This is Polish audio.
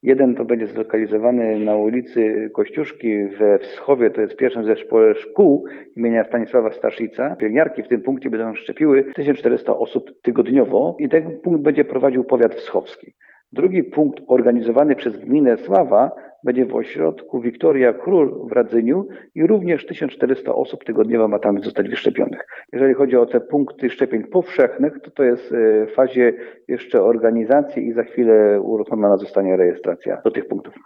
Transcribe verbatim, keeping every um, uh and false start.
Jeden to będzie zlokalizowany na ulicy Kościuszki we Wschowie, to jest w pierwszym zespole szkół imienia Stanisława Staszica. Pielęgniarki w tym punkcie będą szczepiły tysiąc czterysta osób tygodniowo i ten punkt będzie prowadził powiat wschowski. Drugi punkt organizowany przez gminę Sława będzie w ośrodku Wiktoria Król w Radzyniu i również tysiąc czterysta osób tygodniowo ma tam zostać wyszczepionych. Jeżeli chodzi o te punkty szczepień powszechnych, to to jest w fazie jeszcze organizacji i za chwilę uruchomiona zostanie rejestracja do tych punktów.